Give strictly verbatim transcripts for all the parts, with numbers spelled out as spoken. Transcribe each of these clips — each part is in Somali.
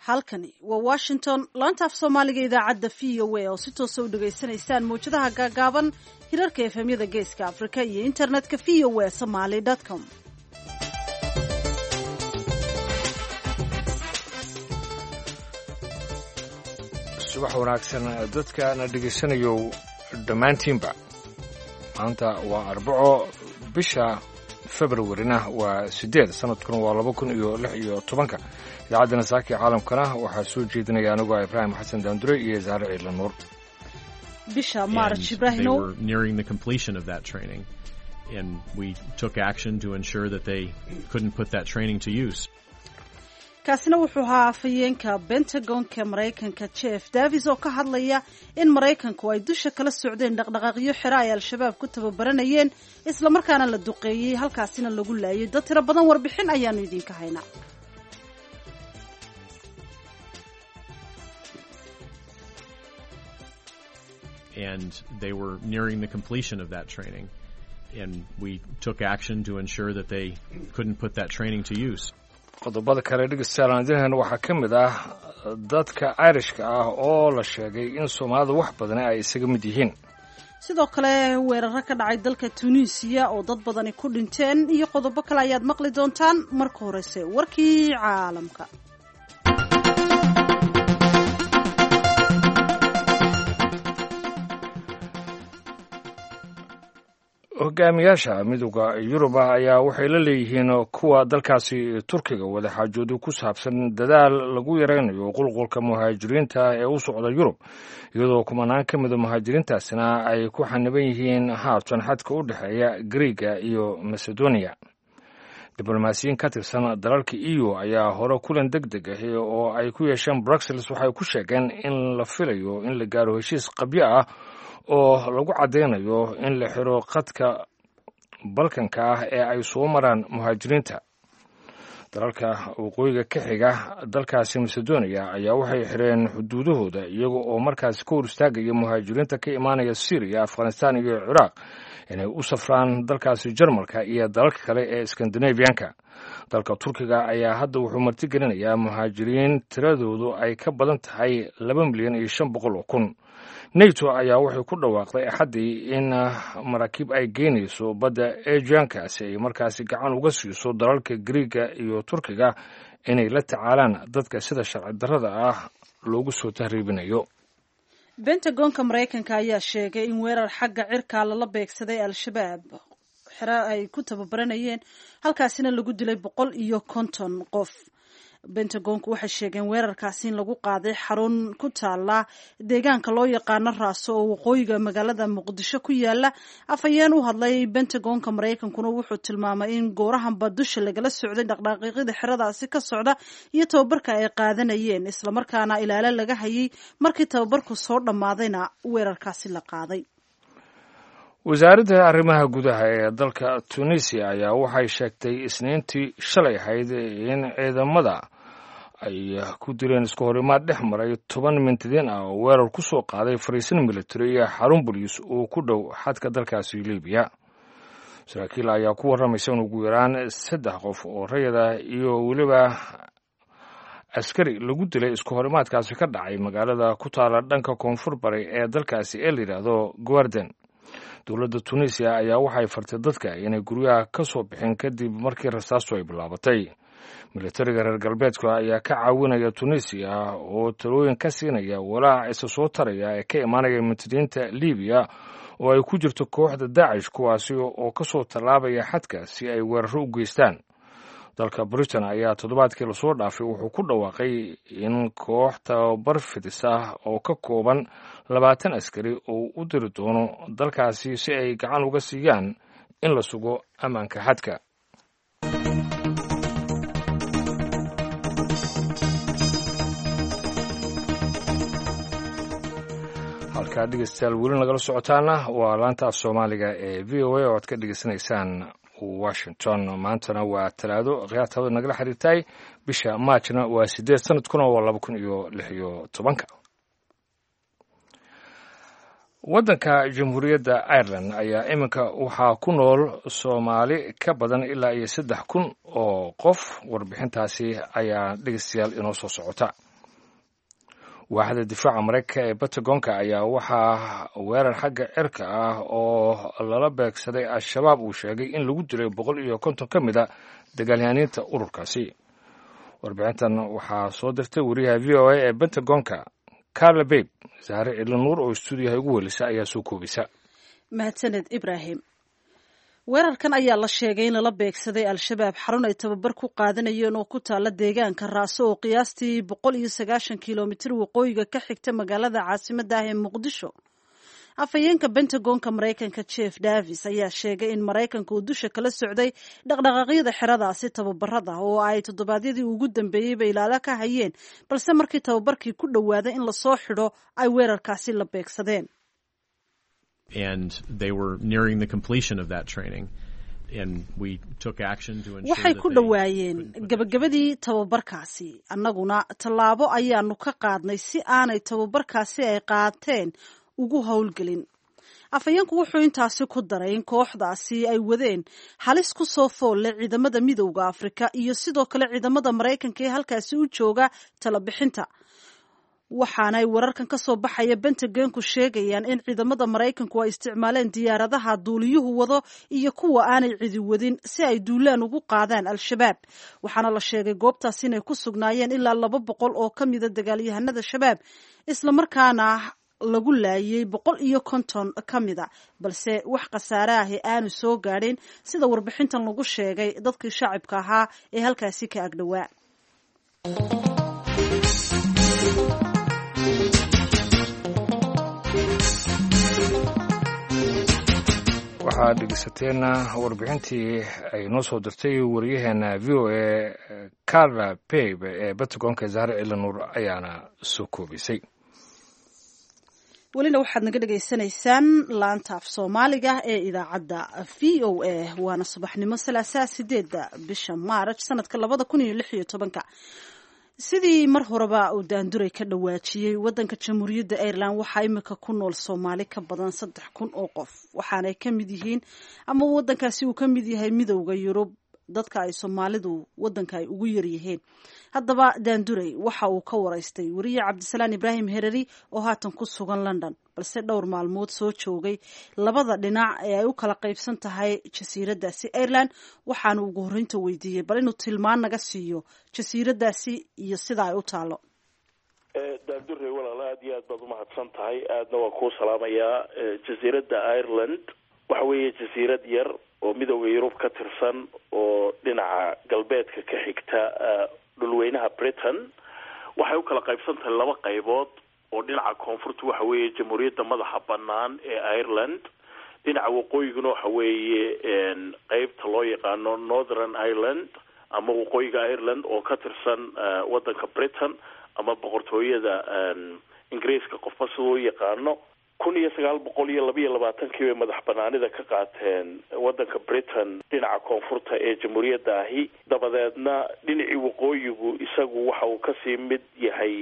halkani waa washington laanta af soomaaliga idaacadda v o a oo si toosa u dhegaysanaysaan mawjadaha gaagaaban hirarka efemyada geeska afrika iyo internetka v o a somaly com subax wanaagsan dadkana dhegaysanayo dhammaantiinba maanta waa arbaco bisha februarina waa sideed sanadkuna waa laba kun iyo lix iyo tobanka idaacadda saaki caalamkana waxaa soo jeedinaya anigoo ibraahim xasan daandure iyo zaare ciidla nuur bisha march ibraahimo nearing the completion of that training and we took action to ensure that they couldn't put that training to use. kaasina wuxuu ahaa afhayeenka Pentagonka Mareykanka Jeff Davis oo ka hadlaya in Mareykanku ay dusha kala socdeen dhaqdhaqaaqyo xira ay al-shabaab ku tababaranayeen isla markaana la duqeeyay halkaasina lagu laayay dad tiro badan warbixin ayaanu idinka haynaa. And they were nearing the completion of that training and we took action to ensure that they couldn't put that training to use. qodobada kale dhegeystayaal waxaa ka mid ah dadka Irishka ah oo la sheegay in Soomaalida wax badan ay isaga mid yihiin. sidoo kale weeraro ka dhacay dalka Tunisia oo dad badan ku dhinteen iyo qodobo kale ayaad maqli doontaan marka horeyse warkii caalamka. hogaamiyaasha midowga Yurub ayaa waxay la leeyihiin kuwa dalkaasi Turkiga wada xaajoodu ku saabsan dadaal lagu yareynayo qulqulka muhaajiriinta ee u socda Yurub iyadoo kumanaan ka mid ah muhaajiriintaasina ay ku xaniban yihiin haatan xadka u dhaxeeya Greega iyo Macedonia. diblomaasiyiin ka tirsan dalalka E U ayaa hore kulan degdeg ah oo ay ku yeesheen Brussels waxay ku sheegeen in la filayo in la gaaro heshiis qabyo ah oo lagu cadeynayo in la xiro qadka Balkanka ah ee ay soo maraan muhaajiriinta. dalalka waqooyiga ka xiga dalkaasi Macedonia ayaa waxay xireen xuduudahooda iyaga oo markaas ka hor istaagaya muhaajiriinta ka imaanaya Syria, Afghanistan iyo Iraq inay u safraan dalkaasi Jarmalka iyo dalalka kale ee Scandinavianka. dalka Turkiga ayaa hadda wuxuu martigelinayaa muhaajiriin tiradoodu ay ka badan tahay laba milyan iyo shan boqol oo kun. NATO ayaa waxay ku dhawaaqday axadii in maraakiib ay geynayso badda Aegeankaasi ay markaasi gacan uga siiso dalalka Greega iyo Turkiga inay la tacaalaan dadka sida sharci darrada ah loogu soo tahriibinayo. Pentagonka Mareykanka ayaa sheegay in weerar xagga cirka lala beegsaday al-shabaab xira ay ku tababaranayeen halkaasina lagu dilay boqol iyo konton qof. Pentagonku waxay sheegeen weerarkaasi in lagu qaaday xarun ku taala deegaanka loo yaqaan Raaso oo waqooyiga magaalada Muqdisho ku yaala. afhayeen u hadlay Pentagonka Mareykankuna wuxuu tilmaamay in goorahanba dusha lagala socday dhaqdhaqaaqyada xiradaasi ka socda iyo tababarka ay qaadanayeen isla markaana ilaalo laga hayay markii tababarku soo dhamaadayna weerarkaasi la qaaday. wasaaradda arrimaha gudaha ee dalka Tunisia ayaa waxay sheegtay isniintii shalay ahayd in ciidamada ay ku dileen isku horimaad dhex maray toban mintidiin ah oo weerar ku soo qaaday fariisin military iyo xarun booliis oo ku dhow xadka dalkaasi Liibiya. saraakiil ayaa ku warramaysa in ugu yaraan saddex qof oo rayada iyo weliba askari lagu dilay isku horimaadkaasi ka dhacay magaalada ku taala dhanka koonfur bari ee dalkaasi ee la yidhaahdo Guarden. dowladda Tunisia ayaa waxay fartay dadka inay guryaha ka soo bixin kadib markii rasaastu ay bilaabatay. militariga reer galbeedka ayaa ka caawinaya Tunisia oo talooyin ka siinaya walaaca isa soo taraya ee ka imaanaya mintidiinta Liibiya oo ay ku jirto kooxda Daesh kuwaasi oo ka soo tallaabaya xadka si ay weeraro u geystaan. dalka Britain ayaa toddobaadkii la soo dhaafay wuxuu ku dhawaaqay in koox tababar fidis ah oo ka kooban labaatan askari oo u diri doono dalkaasi si ay gacan uga siiyaan in la sugo ammaanka xadka. halkaa dhegeystayaal weli nagala socotaana waa laanta af Soomaaliga ee V O A oo aad ka dhegeysanaysaan Washington. maantana waa talaado qiyaastada nagala xiriirtay bisha Maajna waa sideed sanadkuna waa laba kun iyo lix iyo tobanka. waddanka Jamhuuriyadda Ireland ayaa iminka waxaa ku nool Soomaali ka badan ilaa iyo saddex kun oo qof. warbixintaasi ayaa dhegeystayaal inoo soo socota. waaxda difaaca maraykanka ee pentagonka ayaa waxaa weerar xagga cirka ah oo lala beegsaday al-shabaab uu sheegay in lagu dilay boqol iyo konton ka mid a dagaalyahaaniinta ururkaasi. warbixintan waxaa soo dirtay wariyaha v o a ee pentagonka carla babe. saare cilanuur oo stuudiyaha ugu welisa ayaa soo koobisa. mahadsaned ibraahim. weerarkan ayaa la sheegay in lala beegsaday al-shabaab xarun ay tababar ku qaadanayeen oo ku taala deegaanka raaso oo qiyaastii boqol iyo sagaashan kilomitir waqooyiga ka xigta magaalada caasimadda ah ee muqdisho. afhayeenka bentagonka maraykanka jeff davis ayaa sheegay in maraykanka uu dusha kala socday dhaqdhaqaaqyada xeradaasi tababarada oo ay toddobaadyadii ugu dambeeyeyba ilaalo ka hayeen, balse markii tababarkii ku dhowaaday in lasoo xidho ay weerarkaasi la beegsadeen. And they were nearing the completion of that training, and we took action to ensure waxay ku dhawaayeen gabagabadii tababarkaasi. annaguna tallaabo ayaanu ka qaadnay si aanay tababarkaasi ay qaateen ugu howlgelin. afhayeenku wuxuu intaasi ku daray in kooxdaasi ay wadeen halis ku soo foolle ciidamada midowda Afrika iyo sidoo kale ciidamada Maraykanka ee halkaasi u jooga tala bixinta. waxaanay wararkan ka soo baxaya Pentagonku sheegayaan in ciidamada Maraykanku ay isticmaaleen diyaaradaha duuliyuhu wado iyo kuwa aanay cidi wadin si ay duulaan ugu qaadaan al-shabaab. waxaana la sheegay goobtaas inay ku sugnaayeen ilaa laba boqol oo ka mida dagaalyahanada shabaab, isla markaana lagu laayay boqol iyo konton ka mida, balse wax khasaare ah aanu soo gaadhin sida warbixintan lagu sheegay dadkii shacabka ahaa ee halkaasi ka agdhowaa. waxaad dhegeysateen warbixintii ay noo soo dirtay wariyaheena v o a carla babe ee pentagonka. saare cilanuur ayaana soo koobisay. welina waxaad naga dhegaysanaysaan laanta af soomaaliga ee idaacadda v o a. waana subaxnimo salaasaa sideedda bisha maaraj sanadka labada kun iyo lix iyo tobanka. sidii mar horeba uu daanduray ka dhawaajiyey, waddanka jamhuuriyadda Ireland waxaa imika ku nool Soomaali ka badan saddex kun oo qof, waxaanay ka mid yihiin ama waddankaasi uu ka mid yahay midowda Yurub dadka ay Soomaalidu waddanka ay ugu yar yihiin. haddaba daanduray waxa uu ka waraystay wariye Cabdisalaan Ibraahim Herari oo haatan ku sugan London, balse dhowr maalmood soo joogay labada dhinac ee ay u kala qaybsan tahay jasiiradaasi Ireland. waxaanu ugu horreynta weydiiyey bal inuu tilmaan naga siiyo jasiiradaasi iyo sida ay u taalo. daanduray walaal aad iyo aad baad u mahadsan tahay, aadna waa kuu salaamayaa. jasiiradda Ireland waxa weeye jasiirad yar oo midowda Yurub ka tirsan oo dhinaca galbeedka ka xigta dhulweynaha Britain. waxay u kala qaybsan tahay laba qaybood oo dhinaca koonfurta waxa weeye jamhuuriyadda madaxa bannaan ee Ireland, dhinaca waqooyiguna waxa weeye qaybta loo yaqaano Northern Ireland ama waqooyiga Ireland oo ka tirsan waddanka Britain ama boqortooyada Ingiriiska qofba sidoo yaqaano. kun iyo sagaal boqol iyo laba iyo labaatankii bay madax banaanida ka qaateen waddanka Britain dhinaca koonfurta ee jamhuuriyadda ahi. dabadeedna dhinacii waqooyigu isagu waxa uu kasii mid yahay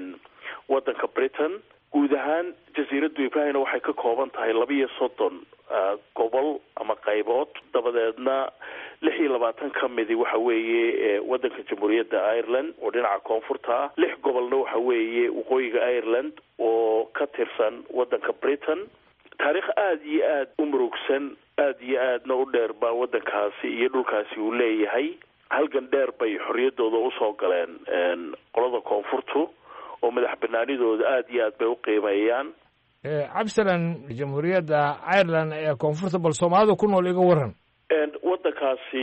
waddanka Britain. guud ahaan jasiiraddu Ibrahimna waxay ka kooban tahay laba iyo soddon gobol ama qaybood. dabadeedna lix iyo labaatan ka midi waxa weeye waddanka jamhuuriyadda Ireland oo dhinaca koonfurta ah. lix gobolna waxa weeye waqooyiga Ireland oo ka tirsan waddanka Britain. taariikh aad iyo aad u murugsan, aad iyo aadna u dheer baa waddankaasi iyo dhulkaasi uu leeyahay. halgan dheer bay xorriyaddooda usoo galeen qolada koonfurtu oo madax banaanidooda aad iyo aad bay u qiimeeyaan. cabdisalaan, jamhuuriyadda Ireland ee koonfurta bal Soomaalida ku nool iga waran. waddankaasi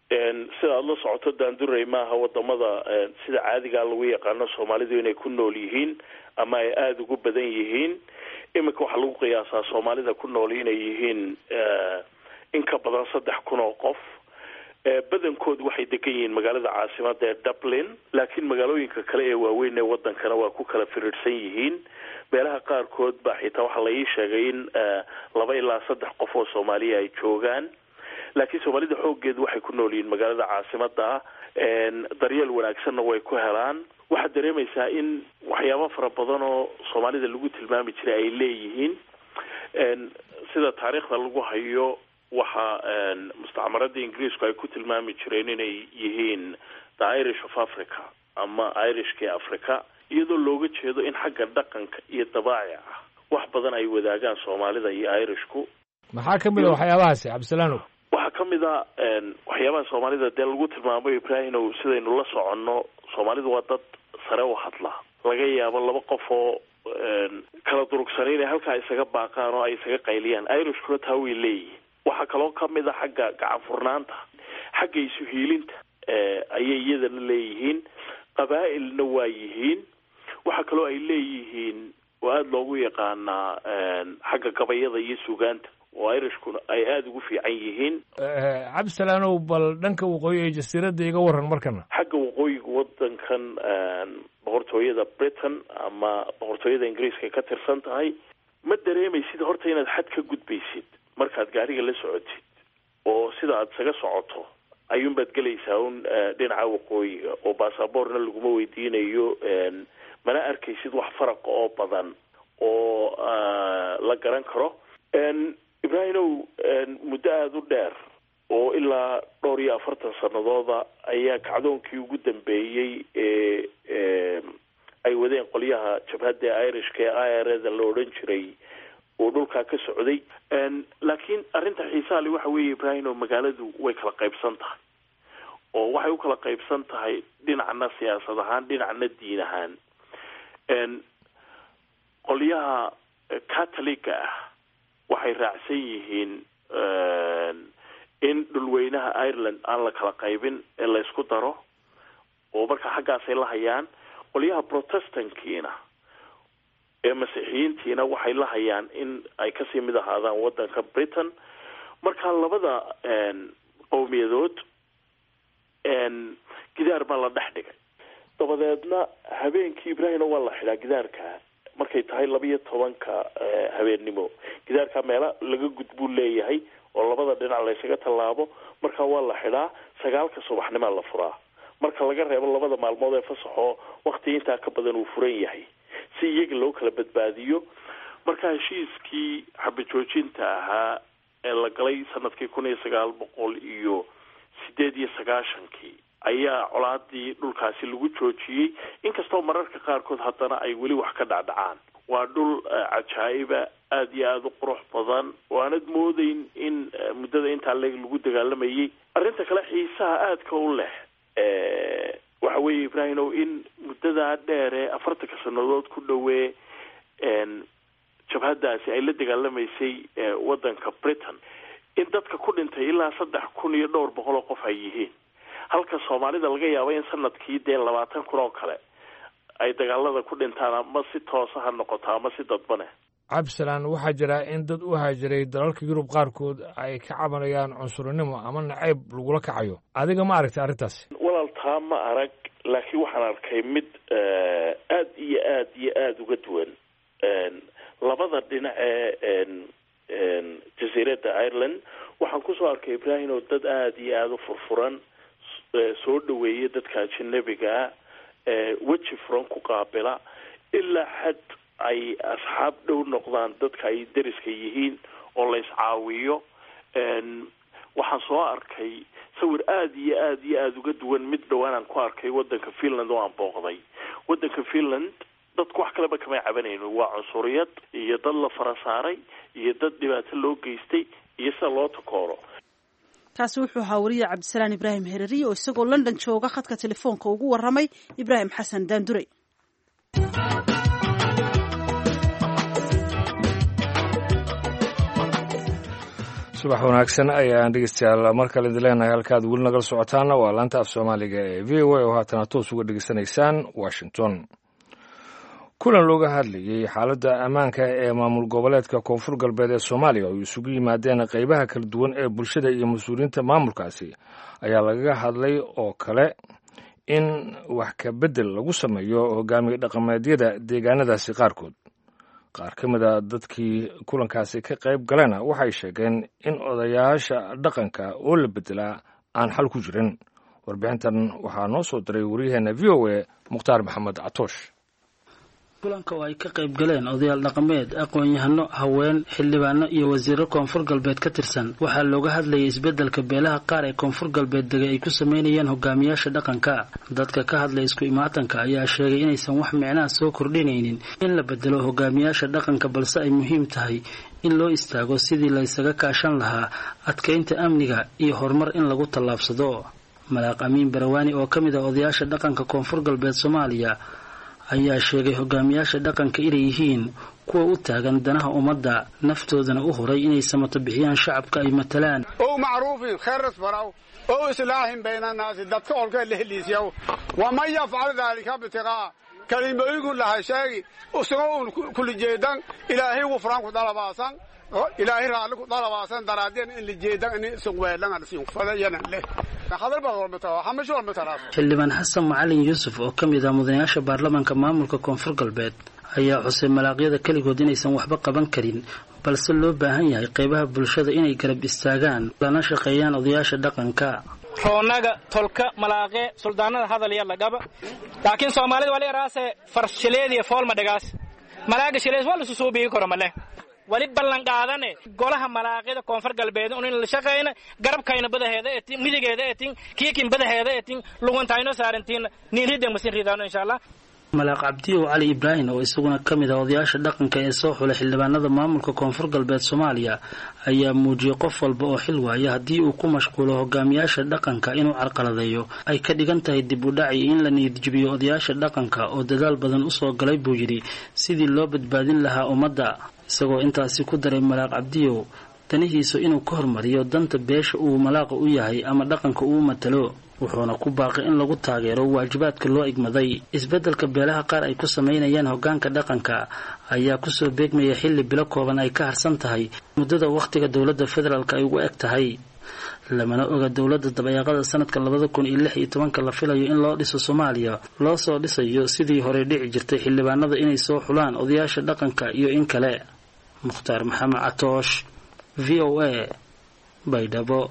sida aad la socoto daanduray maaha wadamada sida caadigaa lagu yaqaano Soomaalidu inay ku nool yihiin ama ay aada ugu badan yihiin. iminka waxaa lagu qiyaasaa Soomaalida ku nool inay yihiin in ka badan saddex kun oo qof. badankoodu waxay degan yihiin magaalada caasimadda ee Dublin, laakiin magaalooyinka kale ee waaweyn ee waddankana waa ku kala firirsan yihiin. meelaha qaarkood baa xitaa waxaa la ii sheegay in laba ilaa saddex qof oo Soomaaliya ay joogaan, laakiin Soomaalida xooggeedu waxay ku nool yihiin magaalada caasimadda ah. daryeel wanaagsanna way ku helaan. waxaad dareemaysaa in waxyaabo fara badan oo Soomaalida lagu tilmaami jiray ay leeyihiin. sida taariikhda lagu hayo waxa mustacmaradda Ingiriisku ay ku tilmaami jireen inay yihiin the Irish of Africa ama Irishka Africa. iyadoo looga jeedo in xagga dhaqanka iyo dabaacica wax badan ay wadaagaan soomaalida iyo irishku. maxaa ka mid a waxyaabahaasi cabdisalaanow? waxaa ka mid a waxyaabaha soomaalida dee lagu tilmaamay ibraahimow, sidaynu la soconno soomaalidu waa dad sare u hadla. laga yaabo laba qof oo kala durugsanay inay halkaa isaga baaqaan oo ay isaga qayliyaan. irishkuna taa way leeyihiin. waxaa kaloo ka mid a xagga gacan furnaanta, xagga isu hiilinta ayay iyadana leeyihiin. qabaa'ilna waa yihiin. waxaa kaloo ay leeyihiin oo aada loogu yaqaanaa xagga gabayada iyo sugaanta oo irishkuna ay aada ugu fiican yihiin. cabdisalaanow, bal dhanka waqooyi ee jasiiradda iga waran markana. xagga waqooyiga wadankan boqortooyada britain ama boqortooyada ingiriiska ka tirsan tahay, ma dareemaysid horta inaad xad ka gudbaysid markaad gaariga la socotid, oo sida aada isaga socoto ayuunbaad gelaysaa un dhinaca waqooyiga, oo baasaboorna laguma weydiinayo, mana arkaysid wax faraqa oo badan oo la garan karo. ibraahimow, muddo aada u dheer oo ilaa dhowr iyo afartan sanadooda ayaa kacdoonkii ugu dambeeyey ee ay wadeen qolyaha jabhadda irishka ee i r da la odhan jiray oo dhulkaa ka socday. laakiin arrinta xiisaha le waxa weeye ibraahimow, magaaladu way kala qaybsan tahay oo waxay u kala qaybsan tahay dhinacna siyaasad ahaan, dhinacna diin ahaan. qolyaha catholiga ah waxay raacsan yihiin in dhulweynaha ireland aan la kala qaybin ee la isku daro, oo marka xaggaasay la hayaan. qolyaha protestantkiina ee masiixiyiintiina waxay la hayaan in ay kasii mid ahaadaan wadanka britain. marka labada qowmiyadood gidaar baa la dhex dhigay. dabadeedna habeenkii ibraahimna waa la xidhaa gidaarka markay tahay labiyo tobanka habeennimo. gidaarka meela laga gudbuu leeyahay oo labada dhinac laysaga tallaabo. marka waa la xidhaa, sagaalka subaxnimaa la furaa, marka laga reebo labada maalmood ee fasaxoo wakti intaa ka badan uu furan yahay, si iyaga loo kala badbaadiyo. marka heshiiskii xabajoojinta ahaa ee la galay sanadkii kun iyo sagaal boqol iyo sideed iyo sagaashankii ayaa colaadii dhulkaasi lagu joojiyey, inkastoo mararka qaarkood haddana ay weli wax ka dhacdhacaan. waa dhul cajaa'iba, aada iyo aada u qurux badan, oo aanad moodeyn in muddada intaa leeg lagu dagaalamayay. arrinta kale xiisaha aadka u leh waxa weeye ibraahimow, in muddadaa dheere afartanka sanadood ku dhowee jabhaddaasi ay la dagaalamaysay wadanka britain, in dadka ku dhintay ilaa saddex kun iyo dhowr boqol oo qof ay yihiin, halka soomaalida laga yaabo in sanadkii dee labaatan kun oo kale ay dagaalada ku dhintaan, ama si toosa ha noqoto ama si dadbane. cabdisalaan, waxaa jira in dad u haajiray dalalka yurub qaarkood ay ka cabanayaan cunsurinimo ama nacayb lagula kacayo. adiga ma aragtay arrintaasi? walaal, taa ma arag, laakiin waxaan arkay mid aada iyo aada iyo aada uga duwan. labada dhinac ee jasiiradda ireland waxaan kusoo arkay ibraahimow dad aada iyo aada u furfuran, soo dhaweeya dadka ajanabigaa, weji furan ku qaabila, ilaa xad ay asxaab dhow noqdaan dadka ay deriska yihiin oo la iscaawiyo. waxaan soo arkay sawir aada iyo aada iyo aada uga duwan mid dhawaanaan ku arkay wadanka finland oo aan booqday. wadanka finland dadku wax kaleba kamay cabanayno, waa cunsuriyad iyo dad la fara saaray iyo dad dhibaato loo geystay iyo sida loo takooro. kaasi wuxuu ahaa wariye cabdisalaan ibraahim hereri oo isagoo london jooga khadka telefoonka ugu waramay ibraahim xasan daandurey. subax wanaagsan ayaan dhegeystayaal mar kale idin leenahay. halkaad weli nagala socotaana waa laanta af soomaaliga ee v o a oo haatana toos uga dhegeysanaysaan washington. kulan looga hadlayay xaaladda ammaanka ee maamul goboleedka koonfur galbeed ee soomaaliya oo isugu yimaadeen qaybaha kala duwan ee bulshada iyo mas-uuliyiinta maamulkaasi ayaa lagaga hadlay oo kale in wax ka beddel lagu sameeyo hogaamiye dhaqameedyada deegaanadaasi qaarkood. qaar ka mid a dadkii kulankaasi ka qayb galena waxay sheegeen in odayaasha dhaqanka oo la beddelaa aan xal ku jirin. warbixintan waxaa noo soo diray waryaheena v o a mukhtaar maxamed catoosh. kulanka oo ay ka qayb galeen odayaal dhaqameed aqoon-yahano haween xildhibaano iyo wasiiro koonfur galbeed ka tirsan waxaa looga hadlayay isbeddelka beelaha qaar ee koonfur galbeed degay ay ku sameynayaan hogaamiyaasha dhaqanka dadka ka hadlay isku imaatanka ayaa sheegay inaysan wax micnaha soo kordhinaynin in la bedelo hogaamiyaasha dhaqanka balse ay muhiim tahay in loo istaago sidii la isaga kaashan lahaa adkeynta amniga iyo horumar in lagu tallaabsado malaaq amiin barawaani oo ka mid ah odayaasha dhaqanka koonfur galbeed Soomaaliya ayaa sheegay hogaamiyaasha dhaqanka inay yihiin kuwa u taagan danaha ummadda naftoodana u horay inay samato bixiyaan shacabka ay matalaan oo macruufin khayras baraw oo islaahin bayna naas dadka olka lehliisiyo wama yafcal dhalika bitiqa kalima igu laha sheegi usoo kulli jeedan ilaahay uu faraanku dalabaasan ilaahay raaliku dalabaasan daraadeen in la jeedan in suuqweelan aan siin fadayana leh xildhibaan xasan macalin yuusuf oo ka mid ah mudanayaasha baarlamaanka maamulka koonfur galbeed ayaa xusay malaaqyada keligood inaysan waxba qaban karin balse loo baahan yahay qaybaha bulshada inay garab istaagaan lana shaqeeyaan odayaasha dhaqanka roonaga tolka malaaqe suldaanada hadal yalla gaba laakiin Soomaalida wali raase farshileediya foolma dhagaas malaaga shilees wala soo biigi karo male wali ballan qaadane golaha malaaqida koonfur galbeed oo in la shaqeeyna garabkayna badaheeda ee midigeeda ee tin kiikin badaheeda ee tin luguntayno saarantiin niilideen masin ridaano insha Allah malaaq Cabdi Ali Ibrahim oo isaguna kamid ah odayaasha dhaqanka ee soo xulay xildhibaanada maamulka koonfur galbeed Soomaaliya ayaa muujiyay qof walba oo xil waaya hadii uu ku mashquulo hogaamiyaasha dhaqanka inuu carqaladeeyo ay ka dhigan tahay dib u dhac in la niyad jabiyo odayaasha dhaqanka oo dadaal badan u soo galay buu yiri sidii loo badbaadin lahaa ummadda isagoo intaasi ku daray malaaq Cabdiyo tanihiisu inuu ka hormariyo danta beesha uu malaaqa u yahay ama dhaqanka uu matalo wuxuuna ku baaqay in lagu taageero waajibaadka loo igmaday isbeddelka beelaha qaar ay ku sameynayaan hoggaanka dhaqanka ayaa ku soo beegmaya xilli bilo kooban ay ka harsan tahay muddada waqtiga dawladda federaalka ay ugu eg tahay lamana oga dawladda dabayaaqada sanadka labada kun iyo lix iyo toban la filayo in loo dhiso Soomaaliya loo soo dhisayo sidii hore dhici jirtay xildhibaanada inay soo xulaan odayaasha dhaqanka iyo in kale Mukhtaar Maxamed Atoosh V O A Baydhabo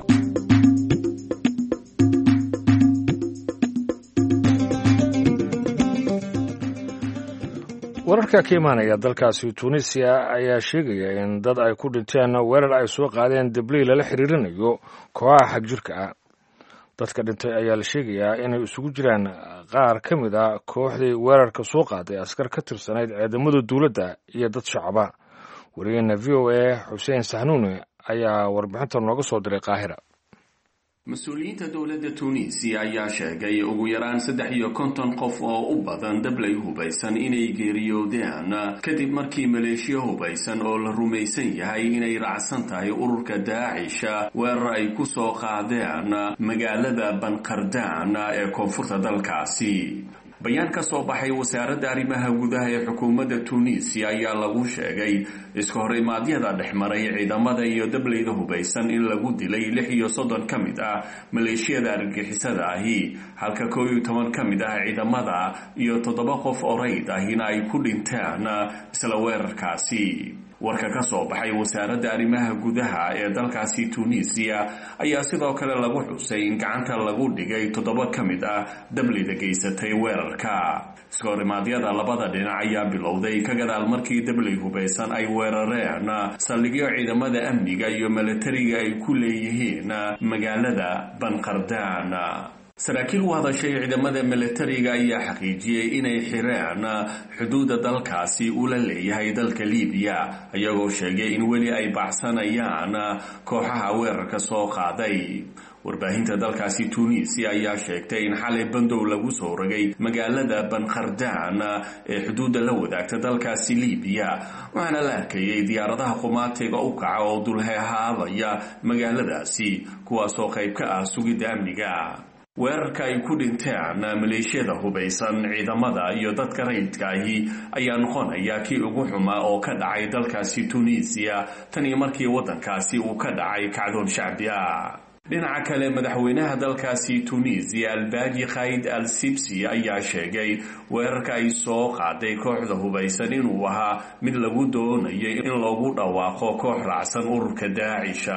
wararka ka imaanaya dalkaasi Tunisia ayaa sheegaya in dad ay ku dhinteen weerar ay soo qaadeen dabley lala xiriirinayo kooxaha xagjirka ah dadka dhintay ayaa la sheegayaa inay isugu jiraan qaar ka mid ah kooxdii weerarka soo qaaday askar ka tirsanayd ciidamada dawladda iyo dad shacaba wariyayna V O A Xuseen Sahnuune ayaa warbixinta nooga soo diray Qaahira mas-uuliyiinta dowladda Tunisia ayaa sheegay ugu yaraan saddex iyo konton qof oo u badan dabley hubaysan inay geeriyoodeen kadib markii maleeshiya hubaysan oo la rumaysan yahay inay raacsan tahay ururka Daacisha weerar ay ku soo qaadeen magaalada Banqardaan ee koonfurta dalkaasi bayaan ka soo baxay wasaaradda arrimaha gudaha ee xukuumadda Tunisia ayaa lagu sheegay iska hor imaadyada dhexmaray ciidamada iyo dableyda hubaysan in lagu dilay lix iyo soddon ka mid ah maleeshiyada argagixisada ahi halka kow iyo toban ka mid ah ciidamada iyo toddoba qof oo rayd ahina ay ku dhinteen isla weerarkaasi warka ka soo baxay wasaaradda arrimaha gudaha ee dalkaasi Tunisia ayaa sidoo kale lagu xusay in gacanta lagu dhigay toddoba ka mid ah dableyda geysatay weerarka iskoorimadyada labada dhinac ayaa bilowday ka gadaal markii dabley hubaysan ay weerareen saldhigyo ciidamada amniga iyo militariga ay ku leeyihiin magaalada Banqardaan saraakiil u hadashay ciidamada militariga ayaa xaqiijiyay inay xireen xuduudda dalkaasi uu la leeyahay dalka Liibiya ayagoo sheegay in weli ay baxsanayaan kooxaha weerarka soo qaaday warbaahinta dalkaasi Tunisia ayaa sheegtay in xalay bandow lagu soo rogay magaalada Banqardaan ee xuduudda la wadaagta dalkaasi Liibiya waxaana la arkayay diyaaradaha qumaatiga u kaca oo dulheehaabaya magaaladaasi kuwaasoo qayb ka ah sugidda amniga weerarka ay ku dhinteen maleeshiyada hubaysan ciidamada iyo dadka rayidka ahi ayaa noqonaya kii ugu xumaa oo ka dhacay dalkaasi Tunisia tan iyo markii waddankaasi uu ka dhacay kacdoon shacbi ah dhinaca kale madaxweynaha dalkaasi Tunisia Albaaji Qaid al-Sibsi ayaa sheegay weerarka ay soo qaaday kooxda hubaysan inuu ahaa mid lagu doonayo in lagu dhawaaqo koox raacsan ururka Daacisha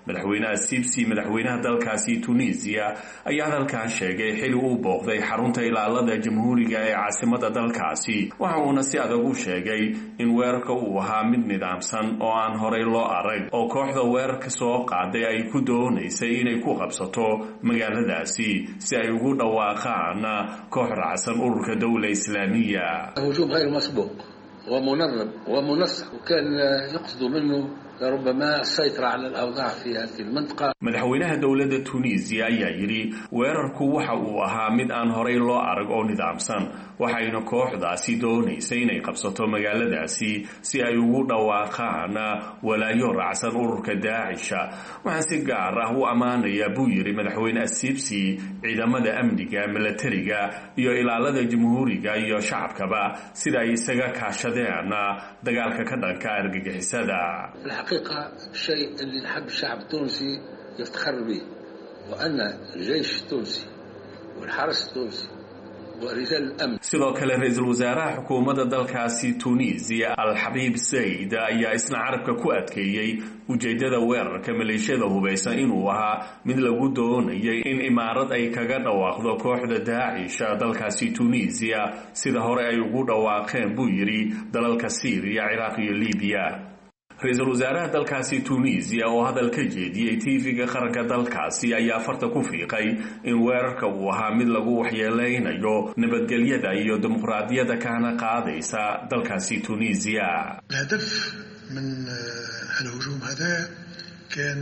madaxweynaha sibsi madaxweynaha dalkaasi tunisia ayaa hadalkan sheegay xili uu booqday xarunta ilaalada jamhuuriga ee caasimada dalkaasi waxa uuna si adag u sheegay in weerarka uu ahaa mid nidaamsan oo aan horey loo arag oo kooxda weerarka soo qaaday ay ku doonaysay inay ku qabsato magaaladaasi si ay ugu dhawaaqaan koox raacsan ururka dowla islaamiya. هجوم غير مسبوق ومنظم ومنسق وكان يقصد منه ربما السيطرة على الأوضاع في هذه المنطقة. madaxweynaha dowladda Tunisia ayaa yiri weerarku waxa uu ahaa mid aan horey loo arag oo nidaamsan waxayna kooxdaasi doonaysay inay qabsato magaaladaasi si ay ugu dhawaaqaan walaayo raacsan ururka Daesh. waxaan si gaar ah u amaanayaa buu yiri madaxweynaha Sibsi ciidamada amniga militariga iyo ilaalada jamhuuriga iyo shacabkaba sida ay isaga kaashadeen dagaalka ka dhanka argagixisada. الحقيقة الشيء اللي نحب الشعب التونسي يفتخر به وأن الجيش التونسي والحرس التونسي ورجال الأمن. sidoo kale ra'iisul wasaaraha xukuumadda dalkaasi Tunisia Al-Habib Said ayaa isna carabka ku adkeeyay ujeedada weerarka maleeshiyada hubeysan inuu ahaa mid lagu doonayay in imaarad ay kaga dhawaaqdo kooxda Daesh dalkaasi Tunisia sida hore ay ugu dhawaaqeen buu yiri dalalka Syria, Iraq iyo Libya. ra'iisul wasaaraha dalkaasi Tunisia oo hadal ka jeediyay T V-ga qaranka dalkaasi ayaa farta ku fiiqay in weerarka uu ahaa mid lagu waxyeeleynayo nabadgelyada iyo dimuqraadiyadda kana qaadaysa dalkaasi Tunisia. الهدف من الهجوم هذا كان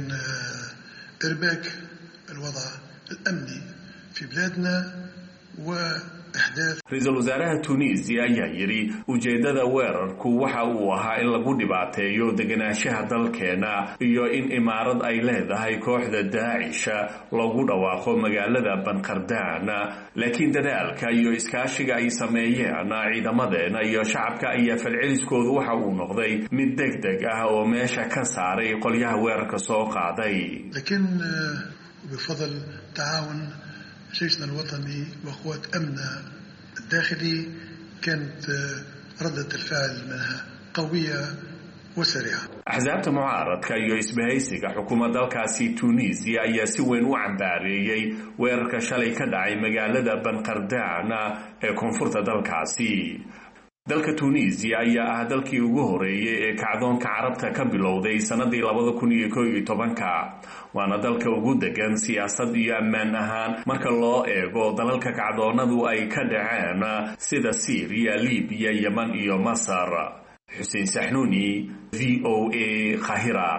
إرباك الوضع الأمني في بلادنا و ra'iisul wasaaraha Tunisia ayaa yiri ujeedada weerarku waxa uu ahaa in lagu dhibaateeyo deganaanshaha dalkeena iyo in imaarad ay leedahay kooxda Daesh lagu dhawaaqo magaalada Banqardaan laakiin dadaalka iyo iskaashiga ay sameeyeen ciidamadeena iyo shacabka ayaa falceliskoodu waxa uu noqday mid degdeg ah oo meesha ka saaray qolyaha weerarka soo qaaday. لكن بفضل تعاون جيشنا الوطني وقوات أمننا الداخلي كانت ردة الفعل منها قوية وسريعة. axsaabta mucaaradka iyo isbahaysiga xukuumadda dalkaasi Tunisia ayaa si weyn u cambaareeyay weerarka shalay ka dhacay magaalada Banqardaan ee koonfurta dalkaasi. dalka Tunisia ayaa ah dalkii ugu horeeyay ee kacdoonka carabta ka bilowday sanadii laba kun iyo koob iyo toban waana dalka ugu degan siyaasad iyo ammaan ahaan marka loo eego dalalka kacdoonadu ay ka dhaceen sida Syria, Libya, Yemen iyo Masar. Hussein Sahnuni, V O A, Qahira.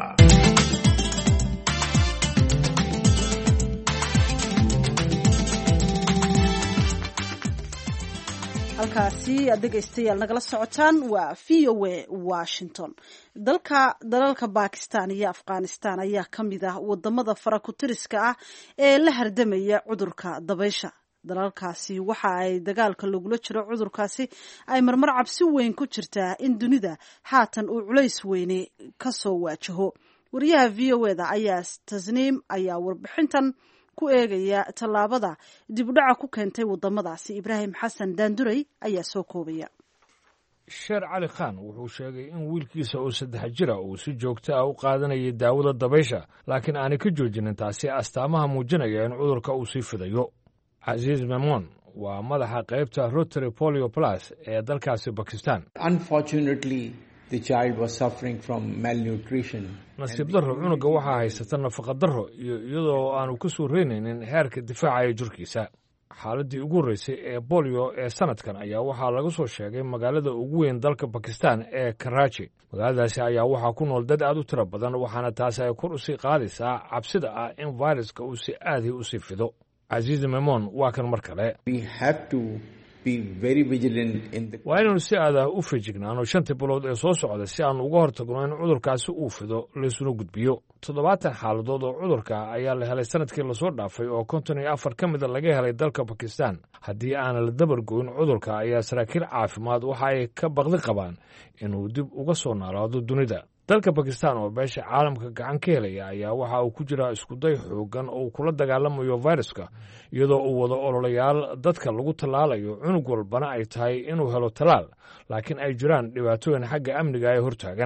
halkaasi aad dhegaystayaal nagala socotaan waa V O A Washington. dalka dalalka Pakistan iyo Afghanistan ayaa ka mid ah wadamada farakutiriska ah ee la hardamaya cudurka dabaysha. dalalkaasi waxa ay dagaalka lagula jiro cudurkaasi ay marmar cabsi weyn ku jirtaa in dunida haatan uu culays weyne ka soo waajaho. wariyaha V O A da ayaa Tasniim ayaa warbixintan ku eegaya tallaabada dib u dhaca ku keentay wadamadaasi. Ibraahim Xasan Daanduray ayaa soo koobaya. Sheer Cali Khan wuxuu sheegay in wiilkiisa oo saddex jira uu si joogto ah u qaadanayay daawada dabaysha laakiin aanay ka joojinin taasi astaamaha muujinaya in cudurka uu sii fidayo. Aziz Mamoon waa madaxa qaybta Rotary Polio Plus ee dalkaasi Pakistan. Unfortunately, the child was suffering from malnutrition. nasiib darro cunuga waxaa haysata nafaqa darro iyo iyadoo aanu ka soo reynaynin heerka difaaca jirkiisa. xaaladii ugu horeysay ee polio ee sanadkan ayaa waxaa laga soo sheegay magaalada ugu weyn dalka Pakistan ee Karachi. magaaladaasi ayaa waxaa ku nool dad aad u tiro badan waxaana taasi ay kor u sii qaadaysaa cabsida ah in viruska uu si aad u sii fido. Aziz Mamoon waa kan mar kale. We have to be very vigilant in the waa inaynu si aad ah u feejignaano shantii bilood ee soo socda si aanu uga hortagno in cudurkaasi uu fido laysuna gudbiyo. toddobaatan xaaladood oo cudurka ayaa la helay sanadkii lasoo dhaafay oo konton iyo afar ka mid a laga helay dalka Pakistan. haddii aanan la dabargoyn cudurka ayaa saraakiil caafimaad waxa ay ka baqdi qabaan inuu dib uga soo noolaado dunida. dalka Pakistan oo beesha caalamka gacan ka helaya ayaa waxa uu ku jira isku day xoogan oo kula dagaalamayo viruska iyadoo uu wado ololayaal dadka lagu tallaalayo cunug walbana ay tahay inuu helo tallaal laakiin ay jiraan dhibaatooyin xagga amniga ay hortaagan.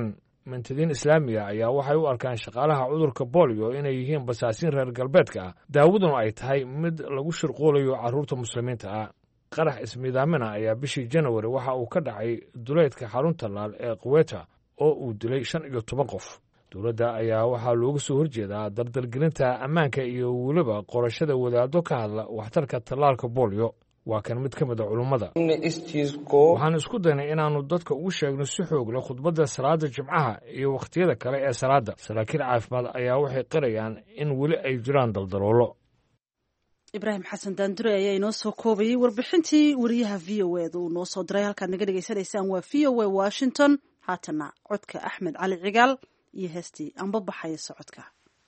mintidiin islaamiga ayaa waxay u arkaan shaqaalaha cudurka bolio inay yihiin basaasiin reer galbeedka ah daawaduna ay tahay mid lagu shirquulayo carruurta muslimiinta ah qarax ismiidaamina ayaa bishii janawari waxa uu ka dhacay duleedka xarunta laal ee kuweta oo uu dilay shan iyo toban qof dowladda ayaa waxaa looga soo horjeedaa dardalgelinta ammaanka iyo weliba qorashada wadaaddo ka hadla waxtarka tallaalka bolio waa kan mid ka mid a culummada waxaan isku daynay inaannu dadka ugu sheegno si xoog leh khudbadda salaada jimcaha iyo wakhtiyada kale ee salaadda saraakiil caafimaad ayaa waxay qirayaan in weli ay jiraan daldaloolo ibraahim xasan daandure ayaa inoo soo koobayay warbixintii wariyaha v o eda uu noo soo diray halkaad naga dhegaysanaysaan waa v o a washington haatana codka axmed cali cigaal iyo heestii anba baxaya socodka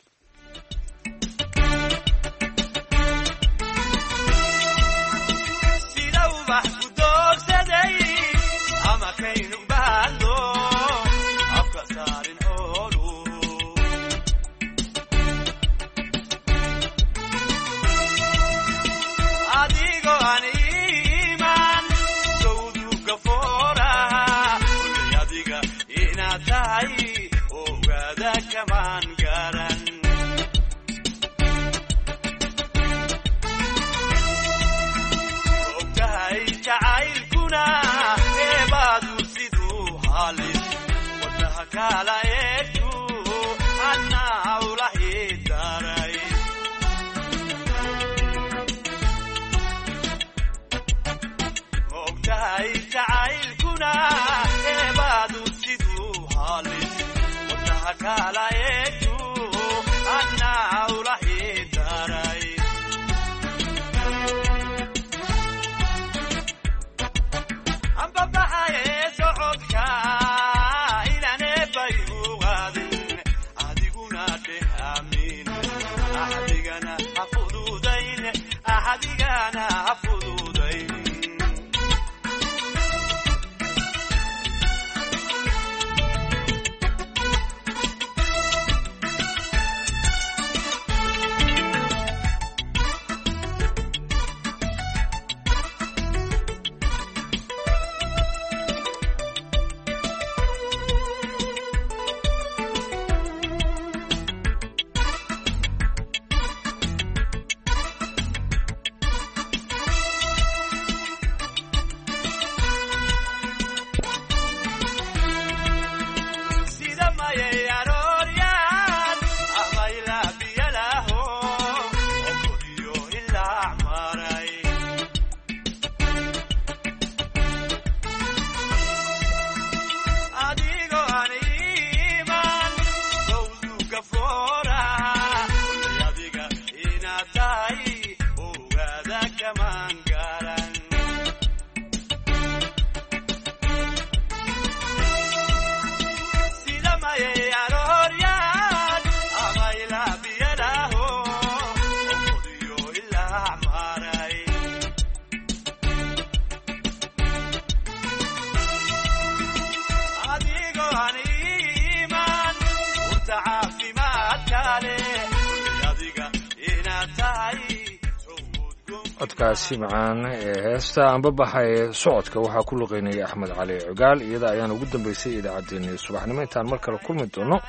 codkaasi macaan ee heesta anbabaxay socodka waxaa ku luqeynaya axmed cali cigaal iyada ayaana ugu dambeysay idaacaddeenii subaxnimo intaan mar kale kulmi doono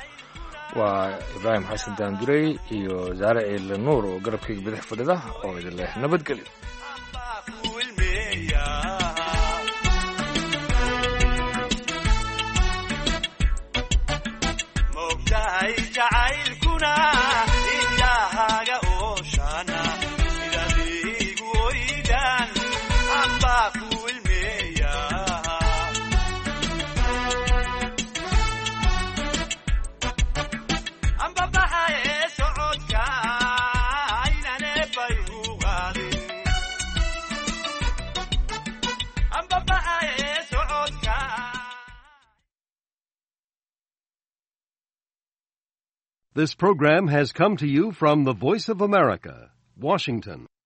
waa ibraahim xasan daandurey iyo zaare ciile nuur oo garabkayga bidix fadhida oo idin leh nabadgelyo This program has come to you from the Voice of America, Washington.